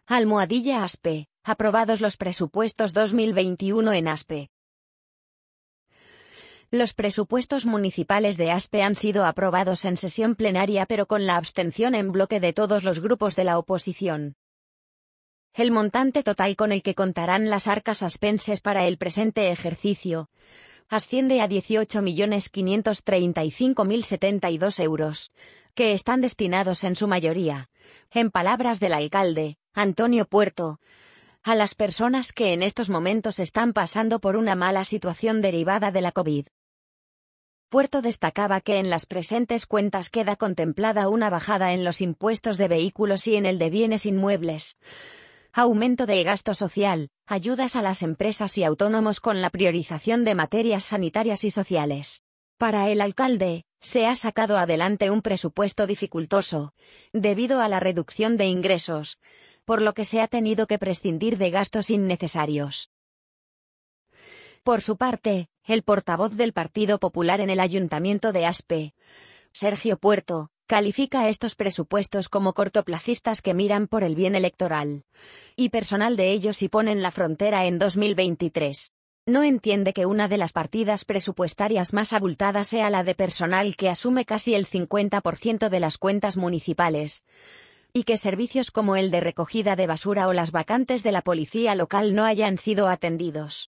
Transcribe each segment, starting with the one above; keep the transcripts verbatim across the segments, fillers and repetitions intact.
Almohadilla Aspe, aprobados los presupuestos dos mil veintiuno en Aspe. Los presupuestos municipales de Aspe han sido aprobados en sesión plenaria pero con la abstención en bloque de todos los grupos de la oposición. El montante total con el que contarán las arcas aspenses para el presente ejercicio asciende a dieciocho millones quinientos treinta y cinco mil setenta y dos euros, que están destinados en su mayoría, en palabras del alcalde, Antonio Puerto, a las personas que en estos momentos están pasando por una mala situación derivada de la COVID. Puerto destacaba que en las presentes cuentas queda contemplada una bajada en los impuestos de vehículos y en el de bienes inmuebles, aumento del gasto social, ayudas a las empresas y autónomos con la priorización de materias sanitarias y sociales. Para el alcalde, se ha sacado adelante un presupuesto dificultoso, debido a la reducción de ingresos, por lo que se ha tenido que prescindir de gastos innecesarios. Por su parte, el portavoz del Partido Popular en el Ayuntamiento de Aspe, Sergio Puerto, califica estos presupuestos como cortoplacistas que miran por el bien electoral y personal de ellos y ponen la frontera en dos mil veintitrés. No entiende que una de las partidas presupuestarias más abultadas sea la de personal que asume casi el cincuenta por ciento de las cuentas municipales, y que servicios como el de recogida de basura o las vacantes de la policía local no hayan sido atendidos.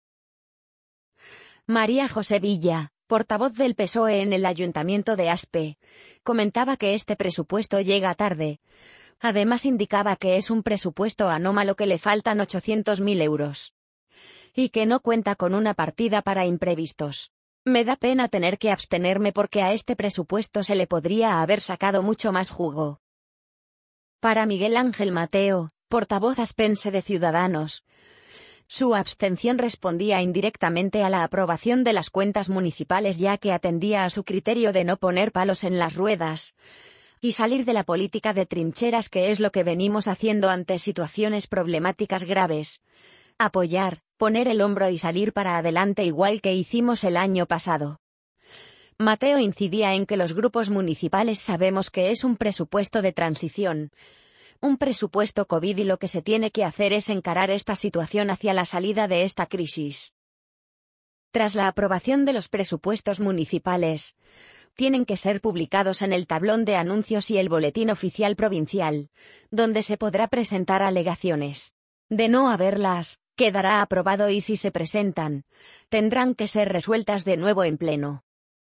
María José Villa, portavoz del P S O E en el Ayuntamiento de Aspe, comentaba que este presupuesto llega tarde. Además indicaba que es un presupuesto anómalo que le faltan ochocientos mil euros. Y que no cuenta con una partida para imprevistos. Me da pena tener que abstenerme porque a este presupuesto se le podría haber sacado mucho más jugo. Para Miguel Ángel Mateo, portavoz aspense de Ciudadanos, su abstención respondía indirectamente a la aprobación de las cuentas municipales ya que atendía a su criterio de no poner palos en las ruedas y salir de la política de trincheras que es lo que venimos haciendo ante situaciones problemáticas graves. Apoyar, poner el hombro y salir para adelante igual que hicimos el año pasado. Mateo incidía en que los grupos municipales sabemos que es un presupuesto de transición, un presupuesto COVID y lo que se tiene que hacer es encarar esta situación hacia la salida de esta crisis. Tras la aprobación de los presupuestos municipales, tienen que ser publicados en el tablón de anuncios y el boletín oficial provincial, donde se podrá presentar alegaciones. De no haberlas, quedará aprobado y si se presentan, tendrán que ser resueltas de nuevo en pleno.